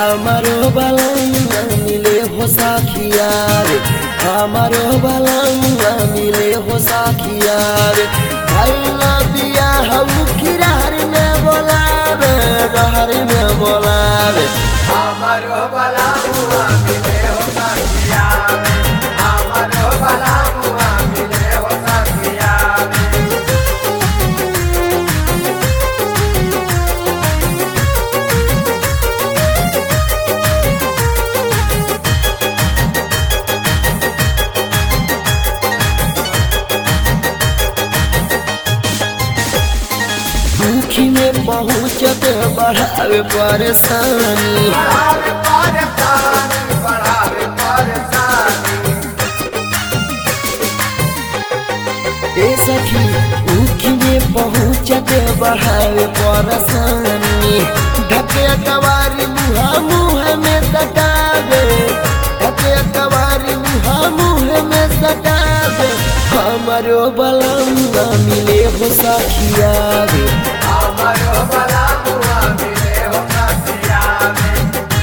हमारो बलंगा मिले हो साखिया रे, हमारो बलंगा मिले हो साखिया रे। भैया बिया हम किरार में बोलावे, रहर में बोलावे। हमारो बलंगा मिले हो साखिया रे, हमारो बलंगा मिले हो साखिया रे। दुखी में पहुँचत बढ़ावे परेशानी, बढ़ावे परेशानी, बढ़ावे परेशानी। ए सखी दुखी में पहुँचत बढ़ावे परेशानी। ढके कवारी मुहा मुँह में सटावे, ढके कवारी मुहा मुँह में सटावे। हमारो बलंगा मिले हो साखिया रे, हमारो बलंगा मिले हो साखिया रे।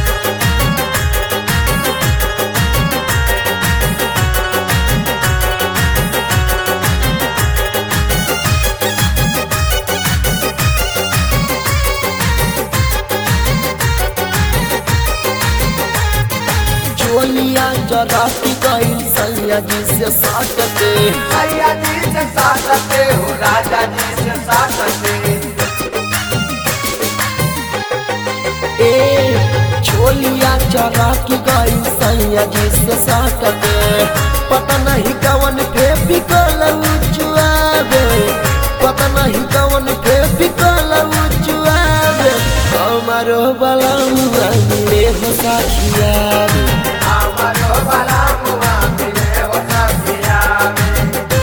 चोलिया जरा की गई सैया जी से साटते, भैया जी से साटते हो, राजा जी से साटते। ए चोलिया जरा की गई सैया जी से साटते। पता नहीं कवन फेविकल चुआवे, पता नहीं कवन फेविकल चुआवे। हमारो बलंगा मिले हो साखिया रे, हमारो बलंगा मिले हो साखिया रे।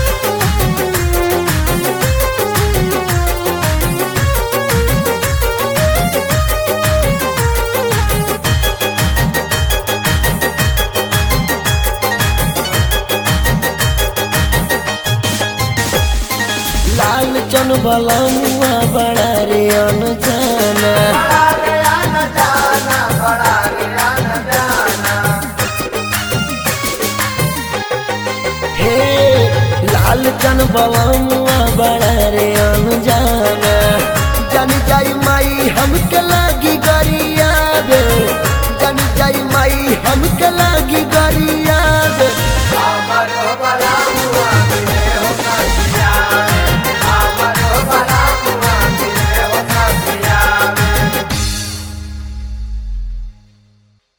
लाल चन बलंगा बड़ा रे अनजाना, बड़ा रे आना जाना, बड़ा रे आना जाना। हे लाल चन बलंगा बड़ा रे अनजाना। जान जाई माई हमके लागी गरिया बे, जान जाई माई हमके लागी